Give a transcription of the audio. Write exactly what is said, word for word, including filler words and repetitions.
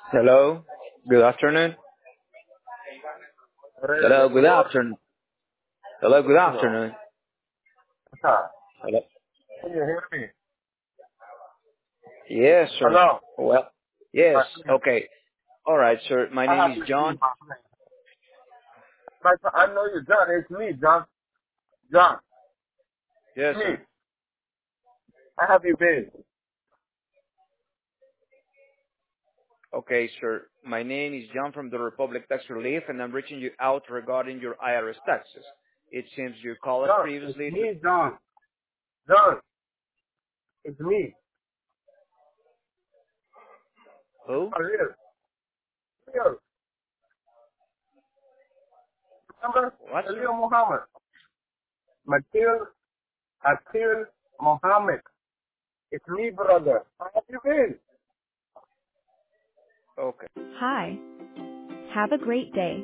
Hello. Good afternoon. Hey, Hello. Good hello? afternoon. Hello. Good Hello. afternoon. Sir, Hello. can you hear me? Yes, sir. Hello? Well, yes. My friend. Okay. All right, sir. My I name have is you been, John. my friend. My, fr- I know you, John. It's me, John. John, it's Yes, me. sir. I have you been. Okay, sir. My name is John from the Republic Tax Relief, and I'm reaching you out regarding your I R S taxes. It seems you called us John, it's previously to me, John. John, it's me. who? Real. Real. Remember? What, sir? Khalil Muhammad. Matil Atil Muhammad. It's me, brother. How have you been? Okay. Hi. Have a great day.